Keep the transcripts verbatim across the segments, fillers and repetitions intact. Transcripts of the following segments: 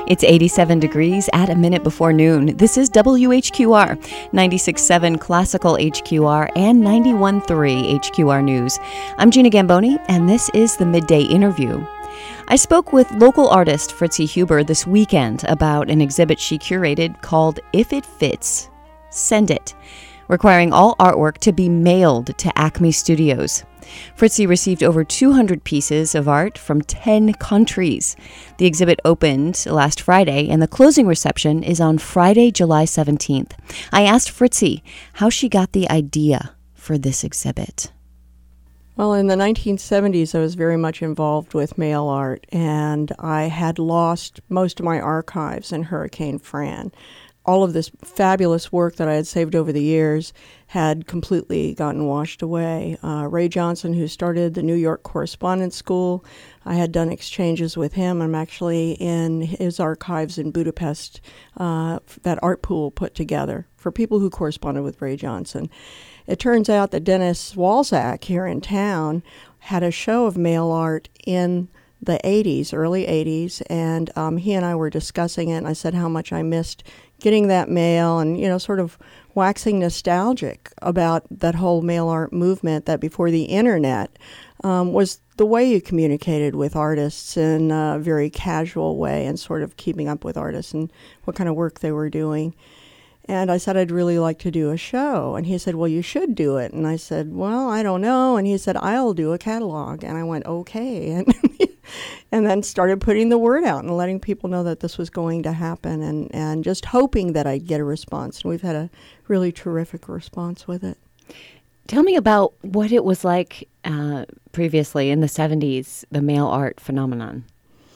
It's eighty-seven degrees at a minute before noon. This is W H Q R, ninety-six point seven Classical H Q R and ninety-one point three H Q R News. I'm Gina Gamboni, and this is the Midday Interview. I spoke with local artist Fritzi Huber this weekend about an exhibit she curated called If It Fits, Send It, requiring all artwork to be mailed to Acme Studios. Fritzi received over two hundred pieces of art from ten countries. The exhibit opened last Friday, and the closing reception is on Friday, July seventeenth. I asked Fritzi how she got the idea for this exhibit. Well, in the nineteen seventies, I was very much involved with mail art, and I had lost most of my archives in Hurricane Fran. All of this fabulous work that I had saved over the years had completely gotten washed away. Uh, Ray Johnson, who started the New York Correspondence School, I had done exchanges with him. I'm actually in his archives in Budapest, uh, that art pool put together for people who corresponded with Ray Johnson. It turns out that Dennis Walzak here in town had a show of mail art in the eighties, early eighties, and um, he and I were discussing it, and I said how much I missed getting that mail and, you know, sort of waxing nostalgic about that whole mail art movement that before the internet um, was the way you communicated with artists in a very casual way and sort of keeping up with artists and what kind of work they were doing. And I said, I'd really like to do a show. And he said, well, you should do it. And I said, well, I don't know. And he said, I'll do a catalog. And I went, okay. And and then started putting the word out and letting people know that this was going to happen and, and just hoping that I'd get a response. And we've had a really terrific response with it. Tell me about what it was like uh, previously in the seventies, the mail art phenomenon.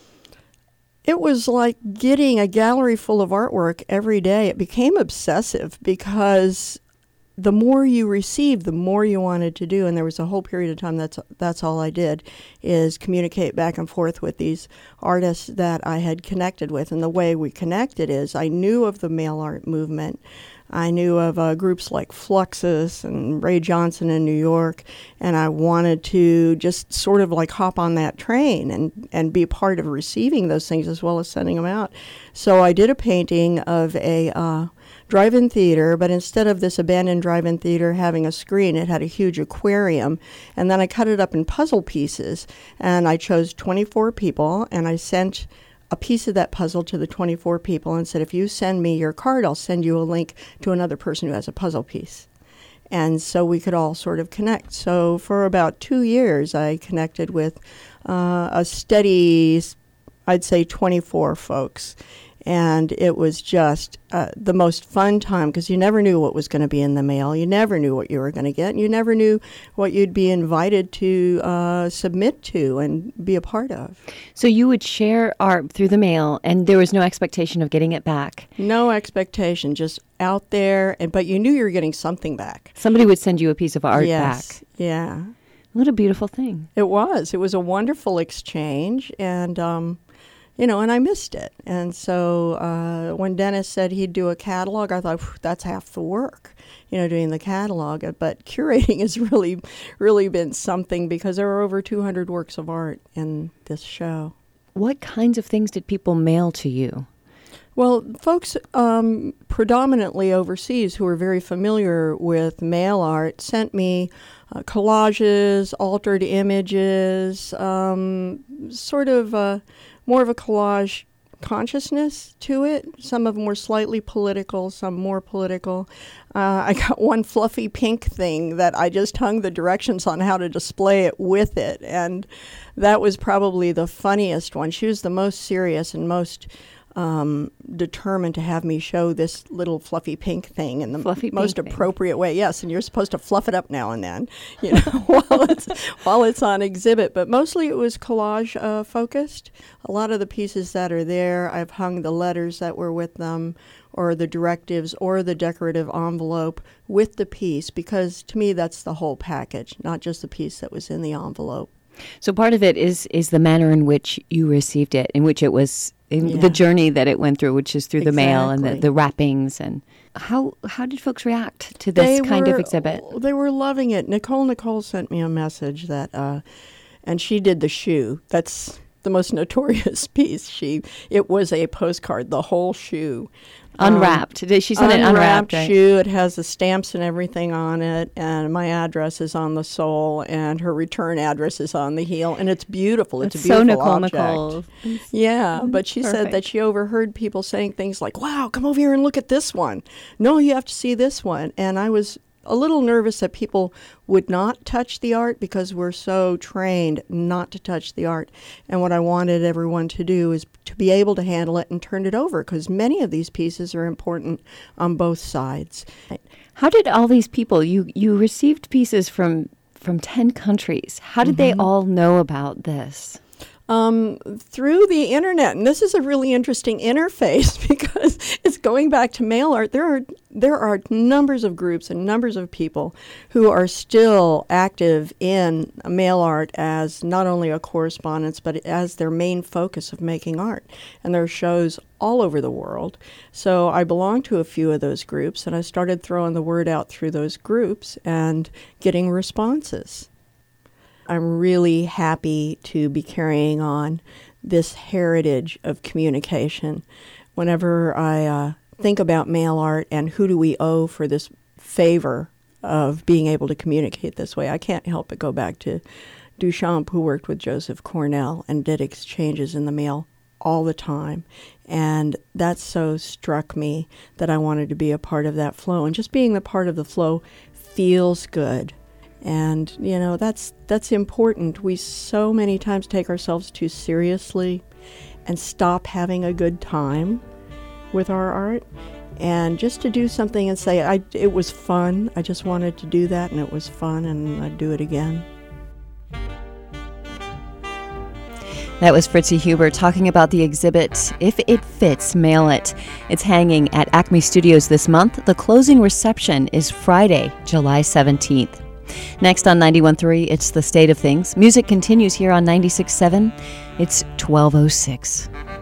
It was like getting a gallery full of artwork every day. It became obsessive because the more you received, the more you wanted to do. And there was a whole period of time that's that's all I did, is communicate back and forth with these artists that I had connected with. And the way we connected is I knew of the mail art movement. I knew of uh, groups like Fluxus and Ray Johnson in New York, and I wanted to just sort of like hop on that train and, and be part of receiving those things as well as sending them out. So I did a painting of a uh, drive-in theater, but instead of this abandoned drive-in theater having a screen, it had a huge aquarium, and then I cut it up in puzzle pieces, and I chose twenty-four people, and I sent a piece of that puzzle to the twenty-four people and said, if you send me your card, I'll send you a link to another person who has a puzzle piece. And so we could all sort of connect. So for about two years, I connected with uh, a steady, I'd say, twenty-four folks. And it was just uh, the most fun time because you never knew what was going to be in the mail. You never knew what you were going to get. And you never knew what you'd be invited to uh, submit to and be a part of. So you would share art through the mail, and there was no expectation of getting it back? No expectation, just out there. And but you knew you were getting something back. Somebody would send you a piece of art yes, back. Yeah. What a beautiful thing. It was. It was a wonderful exchange. And... Um, You know, and I missed it. And so uh, when Dennis said he'd do a catalog, I thought, that's half the work, you know, doing the catalog. But curating has really, really been something because there are over two hundred works of art in this show. What kinds of things did people mail to you? Well, folks um, predominantly overseas who are very familiar with mail art sent me uh, collages, altered images, um, sort of... Uh, more of a collage consciousness to it. Some of them were slightly political, some more political. Uh, I got one fluffy pink thing that I just hung the directions on how to display it with it, and that was probably the funniest one. She was the most serious and most um, determined to have me show this little fluffy pink thing in the fluffy most pink appropriate thing. way. Yes, and you're supposed to fluff it up now and then, you know, while it's while it's on exhibit. But mostly it was collage uh, focused. A lot of the pieces that are there, I've hung the letters that were with them, or the directives, or the decorative envelope with the piece, because to me that's the whole package, not just the piece that was in the envelope. So part of it is is the manner in which you received it, in which it was, in Yeah. the journey that it went through, which is through the mail and the, Exactly. the wrappings. And how how did folks react to this They kind were- of exhibit? They were loving it. Nicole Nicole sent me a message that, uh, and she did the shoe. That's the most notorious piece. She It was a postcard, the whole shoe. Unwrapped. Um, she sent it unwrapped, right? shoe. It has the stamps and everything on it, and my address is on the sole, and her return address is on the heel, and it's beautiful. It's, it's a beautiful so Nicole object. Nicole. Yeah, but she Perfect. said that she overheard people saying things like, "Wow, come over here and look at this one. No, you have to see this one." And I was a little nervous that people would not touch the art because we're so trained not to touch the art. And what I wanted everyone to do is to be able to handle it and turn it over, because many of these pieces are important on both sides. How did all these people, you, you received pieces from, from ten countries. How did mm-hmm. they all know about this? Um, through the internet, and this is a really interesting interface because it's going back to mail art. There are there are numbers of groups and numbers of people who are still active in mail art as not only a correspondence, but as their main focus of making art. And there are shows all over the world. So I belong to a few of those groups, and I started throwing the word out through those groups and getting responses. I'm really happy to be carrying on this heritage of communication. Whenever I uh, think about mail art and who do we owe for this favor of being able to communicate this way, I can't help but go back to Duchamp, who worked with Joseph Cornell and did exchanges in the mail all the time. And that so struck me that I wanted to be a part of that flow. And just being the part of the flow feels good. And, you know, that's that's important. We so many times take ourselves too seriously and stop having a good time with our art. And just to do something and say, I, it was fun, I just wanted to do that, and it was fun, and I'd do it again. That was Fritzi Huber talking about the exhibit, If It Fits, Mail It. It's hanging at Acme Studios this month. The closing reception is Friday, July seventeenth. Next on ninety-one point three, it's The State of Things. Music continues here on ninety-six point seven. It's twelve oh six.